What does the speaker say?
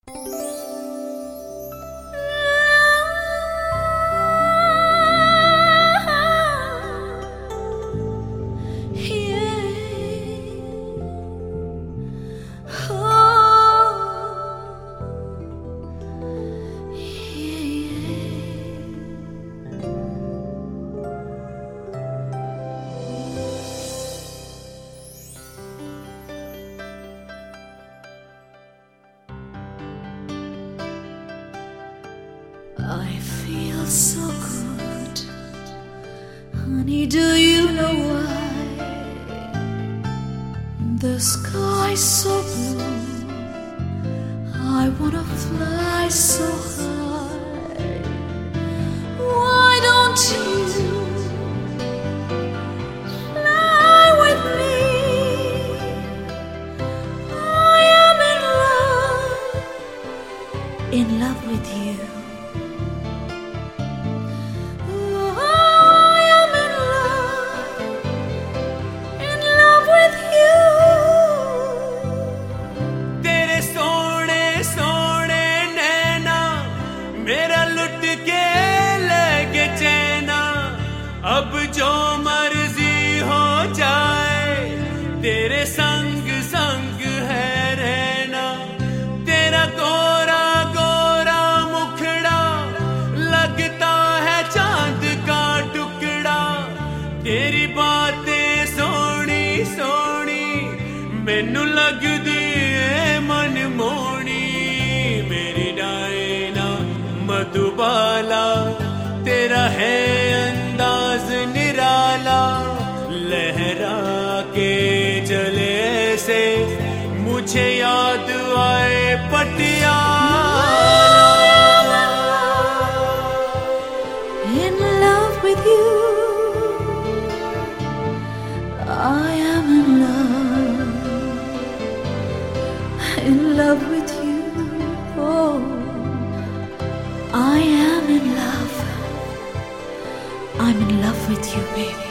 I feel so good, honey, do you know why? The sky's so blue, I wanna fly so high. Why don't you fly with me? I am in love with you. मेरा लुट के लगे चैना, अब जो मर्जी हो जाए, तेरे संग संग है रहना। तेरा गोरा गोरा मुखड़ा लगता है चांद का टुकड़ा। तेरी बातें सोनी सोनी मैनू लगदी है मनमोहनी। मेरी डायना मधुबाला, तेरा है अंदाज निराला। लहरा के चले से मुझे याद आए Patiala. In love with you, I am in love with you. Oh, I am in love. I'm in love with you, baby.